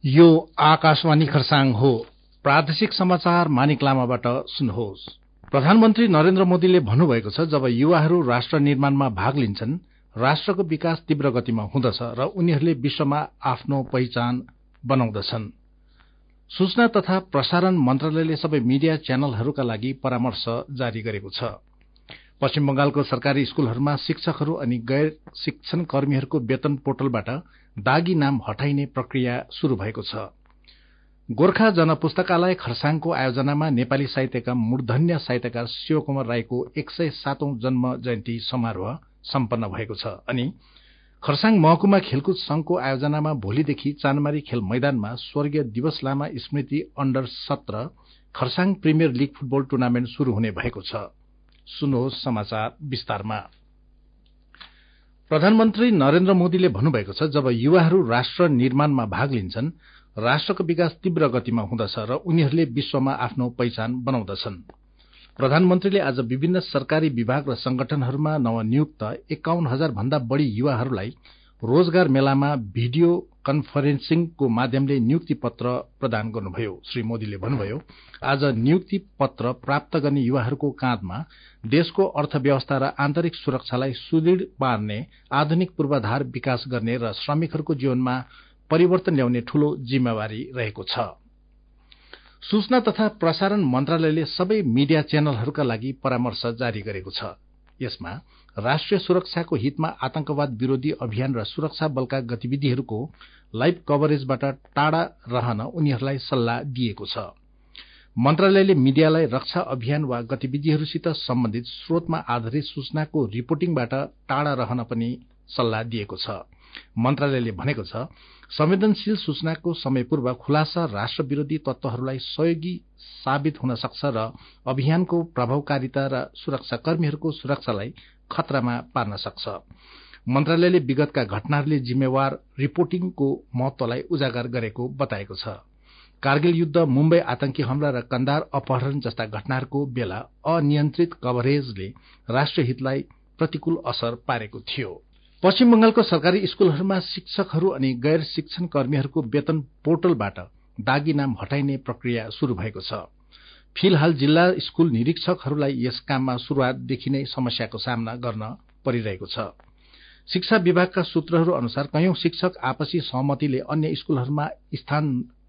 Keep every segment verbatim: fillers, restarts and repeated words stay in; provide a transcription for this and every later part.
यो आकाशवाणी खरसाङ हो। प्रादेशिक समाचार मानिक लामाबाट सुन्नुहोस्। प्रधानमन्त्री नरेन्द्र मोदीले भन्नुभएको छ, जब युवाहरू राष्ट्र निर्माणमा भाग लिन्छन्, राष्ट्रको विकास तीव्र गतिमा हुँदछ र उनीहरूले विश्वमा आफ्नो पहिचान बनाउँदछन्। सूचना तथा प्रसारण मन्त्रालयले सबै मिडिया च्यानलहरूका लागि परामर्श जारी गरेको छ। पश्चिम बंगालको सरकारी स्कूलहरूमा शिक्षकहरू अनि गैर शिक्षण कर्मीहरूको वेतन पोर्टलबाट दागी नाम हटाइने प्रक्रिया शुरू भएको छ। गोर्खा जनपुस्तकालय खरसाङको आयोजनामा नेपाली साहित्यका मूर्धन्य साहित्यकार शिवकुमार राईको एक सय सातौं जन्म जयन्ती समारोह सम्पन्न भएको छ अनि खरसाङ महकुमा खेलकुद संघको आयोजनामा भोलिदेखि चानमारी खेल मैदानमा स्वर्गीय दिवस लामा स्मृति अन्डर सत्र Kurseong premier league football tournament शुरू हुने भएको छ। सुन्नुहोस् समाचार विस्तारमा। प्रधानमन्त्री नरेन्द्र मोदीले भन्नुभएको छ, जब युवाहरू राष्ट्र निर्माणमा भाग लिन्छन्, राष्ट्रको विकास तीव्र गतिमा हुँदछ र उनीहरूले विश्वमा आफ्नो पहिचान बनाउँदछन्। प्रधानमन्त्रीले आज विभिन्न सरकारी विभाग र संगठनहरूमा नवनियुक्त एकाउन्न हजार भन्दा बढ़ी युवाहरूलाई रोजगार मेलामा भिडियो कन्फरेन्सिङको माध्यमले नियुक्ति पत्र प्रदान गर्नुभयो। श्री मोदीले भन्नुभयो, आज नियुक्ति पत्र प्राप्त गर्ने युवाहरूको काँधमा देशको अर्थव्यवस्था र आन्तरिक सुरक्षालाई सुदृढ़ पार्ने आधुनिक पूर्वाधार विकास गर्ने र श्रमिकहरूको जीवनमा परिवर्तन ल्याउने ठूलो जिम्मेवारी रहेको छ। सूचना तथा प्रसारण मन्त्रालयले सबै मिडिया च्यानलहरूका लागि परामर्श जारी गरेको छ। यसमा राष्ट्रिय सुरक्षाको हितमा आतंकवाद विरोधी अभियान र सुरक्षा बलका गतिविधिहरूको लाइभ कभरेजबाट टाढा रहन उनीहरूलाई सल्लाह दिएको छ। मन्त्रालयले मिडियालाई रक्षा अभियान वा गतिविधिहरूसित सम्बन्धित स्रोतमा आधारित सूचनाको रिपोर्टिङबाट टाढा रहन पनि सल्लाह दिएको छ। मन्त्रालयले भनेको छ, संवेदनशील सूचनाको समयपूर्व खुलासा राष्ट्र विरोधी तत्वहरूलाई सहयोगी साबित हुन सक्छ र अभियानको प्रभावकारिता र सुरक्षाकर्मीहरूको सुरक्षालाई खतरामा पार्न सक्छ। मन्त्रालयले विगतका घटनाहरूले जिम्मेवार रिपोर्टिङको महत्वलाई उजागर गरेको बताएको छ। कारगिल युद्ध, मुम्बई आतंकी हमला र कन्दार अपहरण जस्ता घटनाहरूको बेला अनियन्त्रित कभरेजले राष्ट्रिय हितलाई प्रतिकूल असर पारेको थियो। पश्चिम बंगालको सरकारी स्कूलहरूमा शिक्षकहरू अनि गैर शिक्षण कर्मीहरूको वेतन पोर्टलबाट दागी नाम हटाइने प्रक्रिया शुरू भएको छ। फिलहाल जिल्ला स्कूल निरीक्षकहरूलाई यस काममा शुरूआतदेखि नै समस्याको सामना गर्न परिरहेको छ। शिक्षा विभागका सूत्रहरू अनुसार कयौं शिक्षक आपसी सहमतिले अन्य स्कूलहरूमा स्थान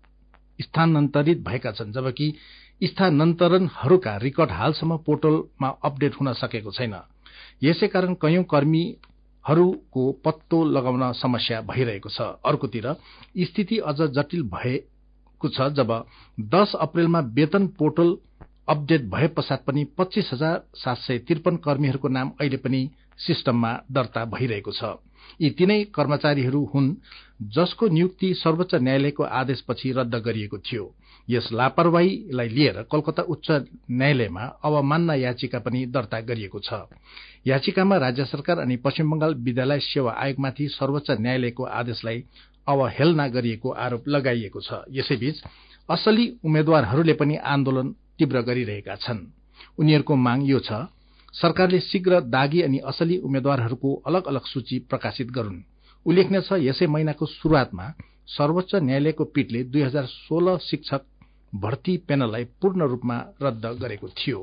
स्थानान्तरित भएका छन्, जबकि स्थानान्तरणहरूका रिकर्ड हालसम्म पोर्टलमा अपडेट हुन सकेको छैन। यसै कारण कयौं कर्मीहरूको पत्तो लगाउन समस्या भइरहेको छ। अर्कोतिर स्थिति अझ जटिल भएको छ जब दस अप्रेलमा वेतन पोर्टल अपडेट भए पश्चात पनि पच्चीस हजार सात सय त्रिपन कर्मीहरूको नाम अहिले पनि सिस्टममा दर्ता भइरहेको छ। यी तीनै कर्मचारीहरू हुन् जसको नियुक्ति सर्वोच्च न्यायालयको आदेशपछि रद्द गरिएको थियो। यस लापरवाहीलाई लिएर कलकत्ता उच्च न्यायालयमा अवमानना याचिका पनि दर्ता गरिएको छ। याचिकामा राज्य सरकार अनि पश्चिम बंगाल विद्यालय सेवा आयोगमाथि सर्वोच्च न्यायालयको आदेशलाई अवहेलना गरिएको आरोप लगाइएको छ। यसैबीच असली उम्मेद्वारहरूले पनि आन्दोलन तीव्र गरिरहेका छन्। उनीहरूको माग यो छ, सरकारले शीघ्र दागी अनि असली उम्मेद्वारहरूको अलग अलग सूची प्रकाशित गरून्। उल्लेखनीय छ, यसै महिनाको शुरूआतमा सर्वोच्च न्यायालयको पीठले दुई हजार सोह्र शिक्षक भर्ती पेनललाई पूर्ण रूपमा रद्द गरेको थियो।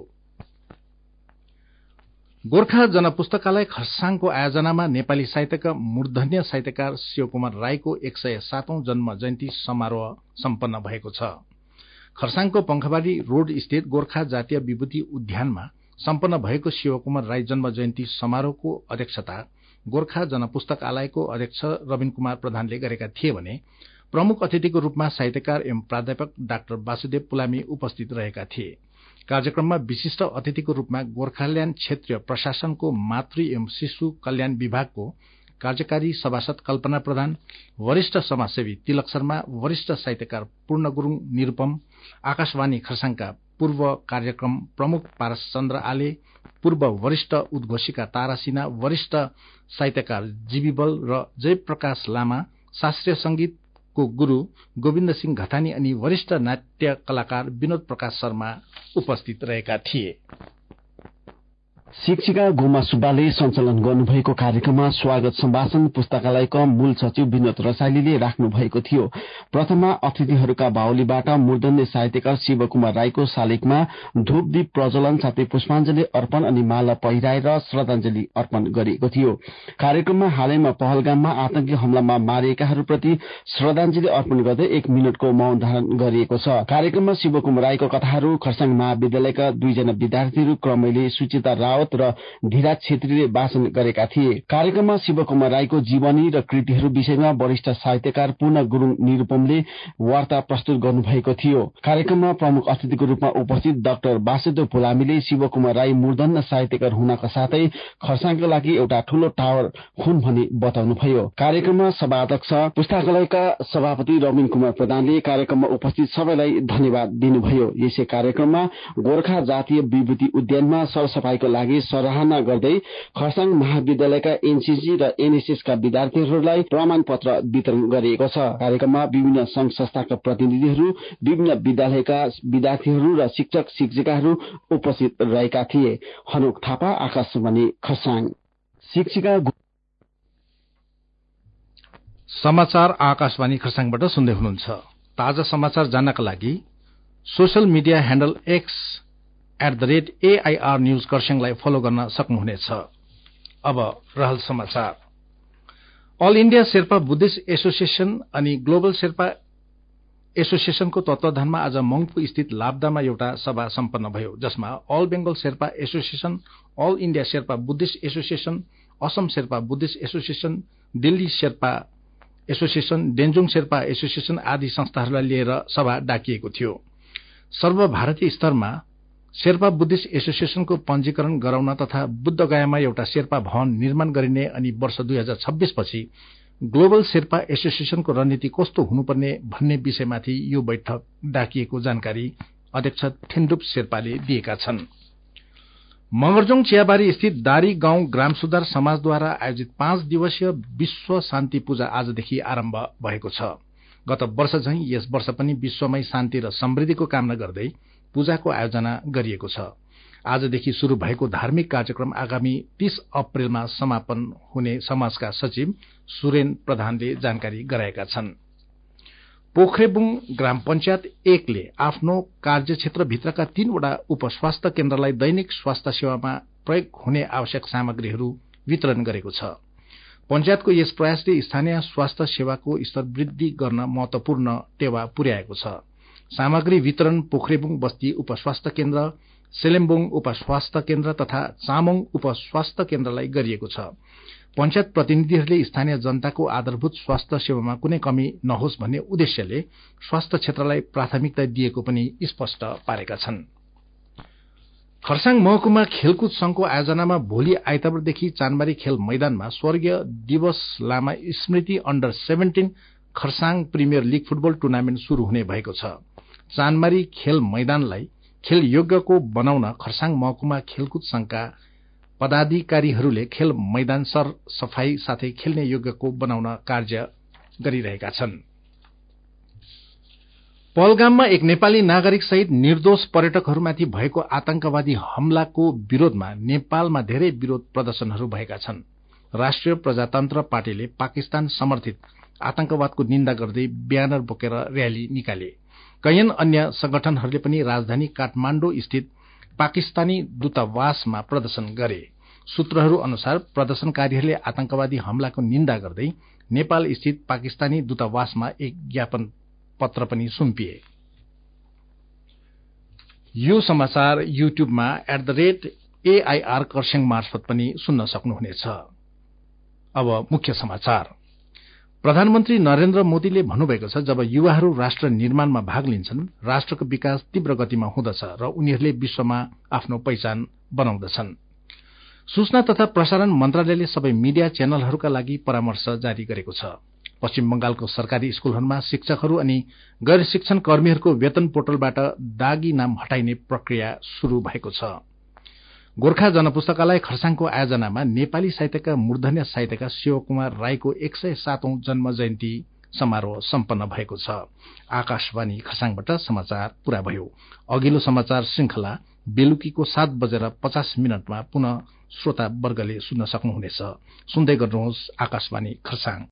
गोर्खा जनपुस्तकालय खरसाङको आयोजनामा नेपाली साहित्यका मूर्धन्य साहित्यकार शिवकुमार राईको एक सय सातौं जन्म जयन्ती समारोह सम्पन्न भएको छ। खरसाङको पंखाबारी रोड स्थित गोर्खा जातीय विभूति उद्यानमा सम्पन्न भएको शिवकुमार राई जन्म जयन्ती समारोहको अध्यक्षता गोर्खा जनपुस्तकालयको अध्यक्ष रविन कुमार प्रधानले गरेका थिए भने प्रमुख अतिथिको रूपमा साहित्यकार एवं प्राध्यापक डाक्टर वासुदेव पुलामी उपस्थित रहेका थिए। कार्यक्रममा विशिष्ट अतिथिको रूपमा गोर्खाल्याण्ड क्षेत्रीय प्रशासनको मातृ एवं शिशु कल्याण विभागको कार्यकारी सभासद कल्पना प्रधान, वरिष्ठ समाजसेवी तिलक शर्मा, वरिष्ठ साहित्यकार पूर्ण गुरूङ निरूपम, आकाशवाणी खरसाङका पूर्व कार्यक्रम प्रमुख पारस चन्द्र आले, पूर्व वरिष्ठ उद्घोषिका तारा सिन्हा, वरिष्ठ साहित्यकार जीवीबल र जयप्रकाश लामा, शास्त्रीय संगीतको गुरू गोविन्द सिंह घतानी अनि वरिष्ठ नाट्य कलाकार विनोद प्रकाश शर्मा उपस्थित रहेका थिए। शिक्षिका गोमा सुब्बाले सञ्चालन गर्नुभएको कार्यक्रममा स्वागत सम्भाषण पुस्तकालयका मूल सचिव विनोद रसाइलीले राख्नु भएको थियो। प्रथममा अतिथिहरूका बाहुलीबाट मूर्धन्य साहित्यकार शिवकुमार राईको शालिगमा धूपदीप प्रज्वलन साथै पुष्पाञ्जली अर्पण अनि माला पहिराएर श्रद्धाञ्जली अर्पण गरिएको थियो। कार्यक्रममा हालैमा पहलगाममा आतंकी हमलामा मारिएकाहरूप्रति श्रद्धाञ्जली अर्पण गर्दै एक मिनटको मौन धारण गरिएको छ। कार्यक्रममा शिवकुमार राईको कथाहरू खरसाङ महाविद्यालयका दुईजना विद्यार्थीहरू क्रमैले सुचिता रावत र धीराज छेत्रीले वाचन गरेका थिए। कार्यक्रममा शिवकुमार राईको जीवनी र कृतिहरू विषयमा वरिष्ठ साहित्यकार पूर्ण गुरूङ निरूपमले वार्ता प्रस्तुत गर्नुभएको थियो। कार्यक्रममा प्रमुख अतिथिको रूपमा उपस्थित डाक्टर वासुदेव फुलामीले शिवकुमार राई मूर्धन्य साहित्यकार हुनका साथै खरसाङका लागि एउटा ठूलो टावर हुन् भनी बताउनुभयो। कार्यक्रममा सभाध्यक्ष पुस्तकालयका सभापति रविन कुमार प्रधानले कार्यक्रममा उपस्थित सबैलाई धन्यवाद दिनुभयो। यसै कार्यक्रममा गोर्खा जातीय विभूति उद्यानमा सरसफाईको लागि सराहना गर्दै खरसाङ महाविद्यालयका एनसीसी र एनएसएसका विद्यार्थीहरूलाई प्रमाण पत्र वितरण गरिएको छ। कार्यक्रममा विभिन्न संघ संस्थाका प्रतिनिधिहरू, विभिन्न विद्यालयका विद्यार्थीहरू र शिक्षक शिक्षिकाहरू उपस्थित रहेका थिए। हनुक थापा, आकाशवाणी खरसाङ। शिक्षिका समाचार आकाशवाणी खरसाङबाट सुन्दै हुनुहुन्छ। ताजा समाचार जान्नका लागि social media handle X at the rate AIR news खरसाङलाई फलो गर्न सक्नुहुनेछ। अब रहल समाचार। All India Sherpa Buddhist Association अनि ग्लोबल शेर्पा एसोसिएशनको तत्वावधानमा आज मंगपु स्थित लाब्दामा एउटा सभा सम्पन्न भयो, जसमा All Bengal Sherpa Association, All India Sherpa Buddhist Association, Assam Sherpa Buddhist Association, Delhi Sherpa Association, Denzong Sherpa Association आदि संस्थाहरूलाई लिएर सभा डाकिएको थियो। सर्वभारतीय स्तरमा शेर्पा बुद्धिस्ट एसोसिएशनको पंजीकरण गराउन तथा बुद्धगयामा एउटा शेर्पा भवन निर्माण गरिने अनि वर्ष दुई हजार छब्बीस पछि ग्लोबल शेर्पा एसोसिएशनको रणनीति कस्तो हुनुपर्ने भन्ने विषयमाथि यो बैठक डाकिएको जानकारी अध्यक्ष थेन्डुप शेर्पाले दिएका छन्। मंगरजोङ चियाबारी स्थित दारी गाउँ ग्राम सुधार समाजद्वारा आयोजित पाँच दिवसीय विश्व शान्ति पूजा आजदेखि आरम्भ भएको छ। गत वर्ष झैं यस वर्ष पनि विश्वमै शान्ति र समृद्धिको कामना गर्दै पूजाको आयोजना गरिएको छ। आजदेखि शुरू भएको धार्मिक कार्यक्रम आगामी तीस अप्रेलमा समापन हुने समाजका सचिव सुरेन प्रधानले जानकारी गराएका छन्। पोखरेबुङ ग्राम पंचायत एकले आफ्नो कार्यक्षेत्रभित्रका तीनवटा उपस्वास्थ्य केन्द्रलाई दैनिक स्वास्थ्य सेवामा प्रयोग हुने आवश्यक सामग्रीहरू वितरण गरेको छ। पंचायतको यस प्रयासले स्थानीय स्वास्थ्य सेवाको स्तर वृद्धि गर्न महत्वपूर्ण टेवा पुर्याएको छ। सामग्री वितरण पोखरेबुङ बस्ती उपस्वास्थ्य केन्द्र, सेलेम्बुङ उपस्वास्थ्य केन्द्र तथा चामोङ उपस्वास्थ्य केन्द्रलाई गरिएको छ। पंचायत प्रतिनिधिहरूले स्थानीय जनताको आधारभूत स्वास्थ्य सेवामा कुनै कमी नहोस् भन्ने उद्देश्यले स्वास्थ्य क्षेत्रलाई प्राथमिकता दिएको पनि स्पष्ट पारेका छन्। खरसाङ महकुमा खेलकुद संघको आयोजनामा भोलि आइतबारदेखि चानबारी खेल मैदानमा स्वर्गीय दिवस लामा स्मृति under seventeen Kurseong premier league football tournament शुरू हुने भएको छ। चानबारी खेल मैदानलाई खेल योग्यको बनाउन खरसाङ महकुमा खेलकुद संघका पदाधिकारीहरूले खेल मैदान सर सफाई साथै खेल्ने योग्यको बनाउन कार्य गरिरहेका छन्। पहलगाममा एक नेपाली नागरिक सहित निर्दोष पर्यटकहरूमाथि भएको आतंकवादी हमलाको विरोधमा नेपालमा धेरै विरोध प्रदर्शनहरू भएका छन्। राष्ट्रिय प्रजातन्त्र पार्टीले पाकिस्तान समर्थित आतंकवादको निन्दा गर्दै ब्यानर बोकेर र्याली निकाले। कैयन अन्य संगठनहरूले पनि राजधानी काठमाण्डु स्थित पाकिस्तानी दूतावासमा प्रदर्शन गरे। सूत्रहरू अनुसार प्रदर्शनकारीहरूले आतंकवादी हमलाको निन्दा गर्दै नेपाल स्थित पाकिस्तानी दूतावासमा एक ज्ञापन पत्र पनि सुम्पिए। यो समाचार युट्युबमा at the rate AIR Kurseong मार्फत पनि सुन्न सक्नुहुनेछ। अब मुख्य समाचार। प्रधानमन्त्री नरेन्द्र मोदीले भन्नुभएको छ, जब युवाहरू राष्ट्र निर्माणमा भाग लिन्छन्, राष्ट्रको विकास तीव्र गतिमा हुँदछ र उनीहरूले विश्वमा आफ्नो पहिचान बनाउँदछन्। सूचना तथा प्रसारण मन्त्रालयले सबै मिडिया च्यानलहरूका लागि परामर्श जारी गरेको छ। पश्चिम बंगालको सरकारी स्कूलहरूमा शिक्षकहरू अनि गैर शिक्षण कर्मीहरूको वेतन पोर्टलबाट दागी नाम हटाइने प्रक्रिया शुरू भएको छ। गोर्खा जनपुस्तकालय खरसाङको आयोजनामा नेपाली साहित्यका मूर्धन्य साहित्यकार शिवकुमार राईको एक सय सातौं जन्म जयन्ती समारोह सम्पन्न भएको छ। आकाशवाणी खरसाङबाट समाचार पूरा भयो। अघिल्लो समाचार श्रृंखला बेलुकीको सात बजेर पचास मिनटमा पुनः श्रोता वर्गले सुन्न सक्नुहुनेछ। सुन्दै गर्नुहोस् आकाशवाणी खरसाङ।